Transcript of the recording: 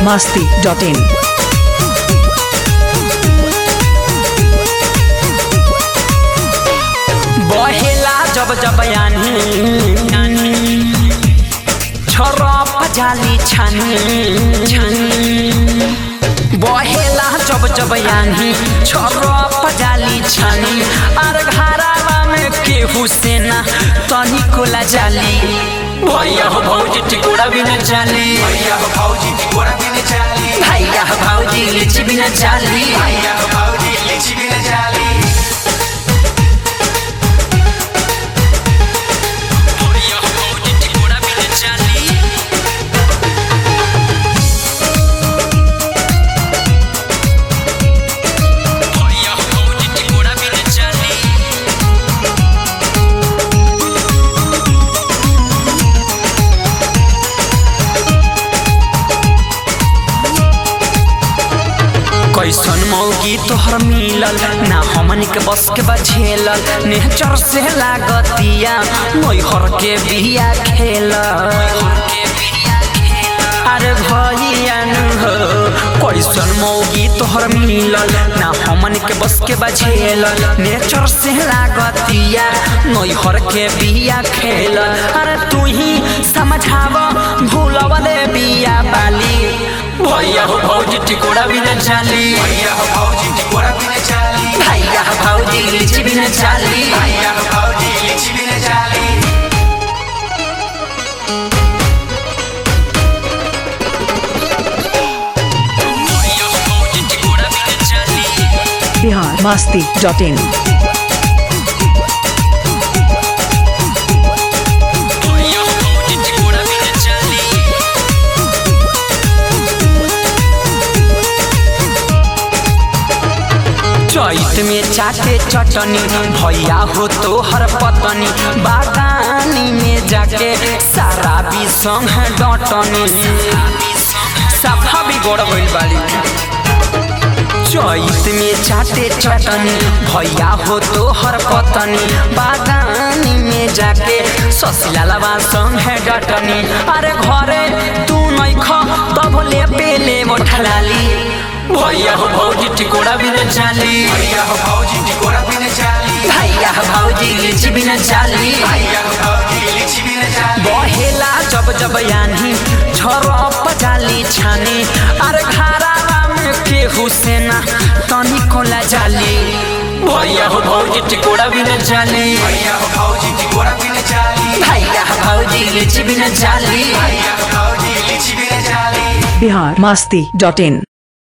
biharmasti.in बहेला जब जब यानी छरप जाली छानी बहेला जब जब यानी छरप जाली छानी अर घरावा में केहू सेना तनी कोला जाली भैया हो भौजी टिकोड़ा भी न जाली भैया हो भौजी टिकोड़ा भी न जाली भैया हो भौजी लीची भी न जाली भैया हो भौजी लीची भी न जाली भैया हो भौजी टिकोड़ा भी न जाली भैया हो भौजी टिकोड़ा भी न जाली कैसन मौगी तोहर मिलल ना हमन के बस के बझेलल नेचर से लागतिया नैहर के बिया खेल अरे भैया हो कैसन मौगी तोहर मिलल ना हमन के बस के बझेलल नेचर से लागतिया नैहर के बिया खेल अरे तू ही समझाव भूलवले बिया बाली भैया हो भौजी टिकोड़ा भी न जाली भैया हो भौजी टिकोड़ा भी न जाली भैया हो भौजी लीची भी न जाली भैया हो भौजी लीची भी न जाली भैया हो भौजी टिकोड़ा भी न जाली biharmasti.in भैया हो भौजी टिकोड़ा भी न जाली चैत में चाटे चटनी भैया हो तो हर पतनी बागानी में जाके सारा भी संग डटनी सफा भी गोड़ गइल बाली चैत में चाटे चटनी भैया हो तो हर पतनी बागानी में जाके ससिलालवा संग डटनी अरे घरे तू नइख तब ले पेले मोठलाली भैया हो भौजी टिकोड़ा भी न जाली भैया हो भौजी टिकोड़ा भी न जाली भैया हो भौजी लीची भी न जाली भैया हो भौजी लीची भी न जाली बहेला जब जब यानी झरप जाली छानी अरे घरावा में केहू सेना तनी कोला जाली भैया हो भौजी टिकोड़ा भी न जाली भैया हो भौजी टिकोड़ा भी न जाली भैया हो भौजी लीची भी न जाली भैया हो भौजी लीची भी न जाली biharmasti.in